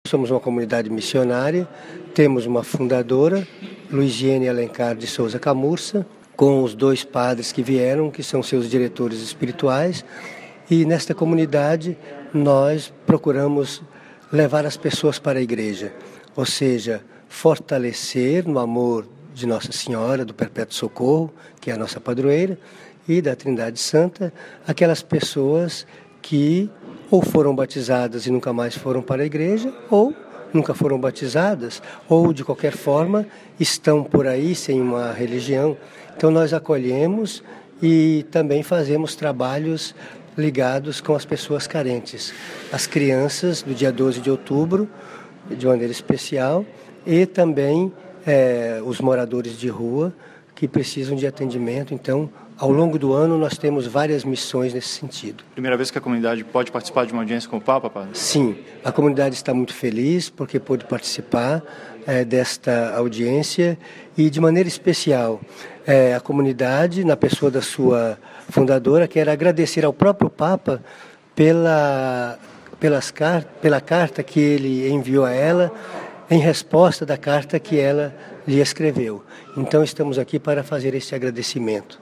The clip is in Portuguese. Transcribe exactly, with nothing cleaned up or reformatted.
somos uma comunidade missionária, temos uma fundadora, Luiziene Alencar de Souza Camurça, com os dois padres que vieram, que são seus diretores espirituais, e nesta comunidade nós procuramos levar as pessoas para a igreja, ou seja, fortalecer no amor de Nossa Senhora, do Perpétuo Socorro, que é a nossa padroeira, e da Trindade Santa, aquelas pessoas que ou foram batizadas e nunca mais foram para a igreja, ou nunca foram batizadas, ou de qualquer forma estão por aí sem uma religião. Então nós acolhemos e também fazemos trabalhos ligados com as pessoas carentes, as crianças do dia doze de outubro, de maneira especial, e também é, os moradores de rua que precisam de atendimento. Então, ao longo do ano, nós temos várias missões nesse sentido. Primeira vez que a comunidade pode participar de uma audiência com o Papa, padre? Sim, a comunidade está muito feliz porque pôde participar é, desta audiência e, de maneira especial, é, a comunidade, na pessoa da sua fundadora, quer agradecer ao próprio Papa pela, pelas, pela carta que ele enviou a ela, em resposta da carta que ela lhe escreveu. Então, estamos aqui para fazer esse agradecimento.